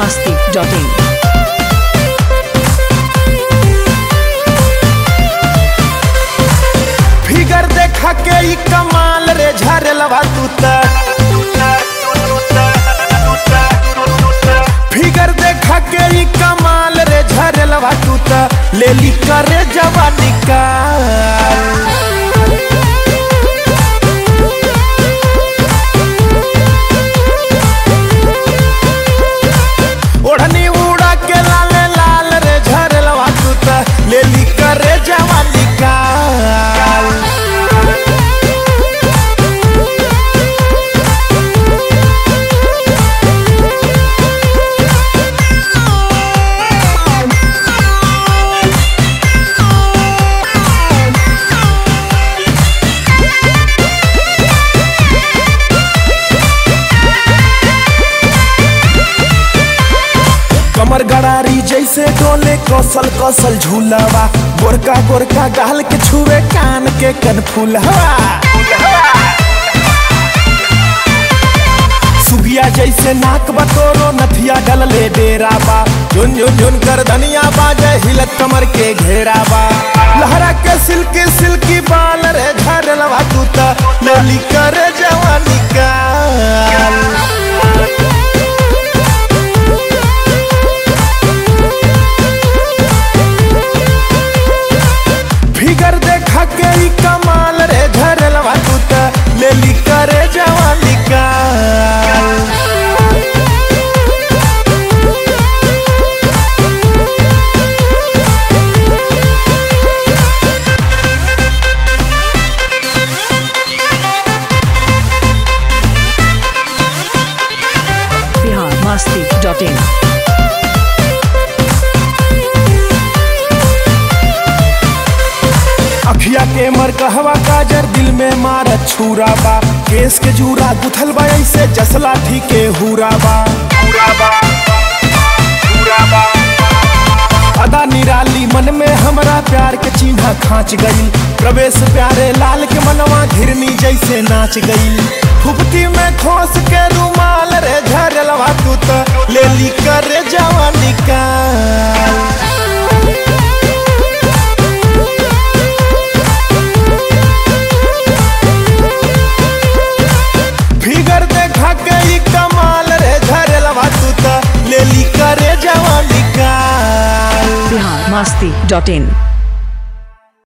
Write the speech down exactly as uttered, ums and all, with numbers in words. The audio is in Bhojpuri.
masti dot in. फिगर देखा के ई कमाल रे झरलवा तू त फिगर देखा के ई कमाल रे झरलवा तू त लेली करे जवानी का ओढ़नी उड़ा के लाल लाल रे झरलवा तू त लेली करे जवानी का कमर गड़ारी जैसे डोले कौशल कौशल झूलावा गोरका गोरका गाल के छुए कान के कनफुलवा सुगिया जैसे नाक बतोरो नथिया डलले डेराबा झुन झुन झुन कर धनिया बाजे हिलत कमर के घेराबा लहरा के सिल्की सिल्की बाल रे झरलवा तू त लेली करे जवानी का फिगर देखा के ई कमाल रे झरलवा तू त लेली करे जवानी का Bihar masti dot in. अखिया के मर कहवा काजर दिल में मारत छुरा बा केस के जूरा गुथल बा ऐसे जसला ठीके हुरा बा अदा निराली मन में हमरा प्यार के चिन्ह खाँच गई प्रवेश प्यारे लाल के मनवा घिरनी जैसे नाच गई फुफती में खोस के रुमाल रे झरलवा तू त लेली करे जवानी का फिगर देखा के ई कमाल रे झरलवा तू त लेली करे जवानी का Bihar masti dot in.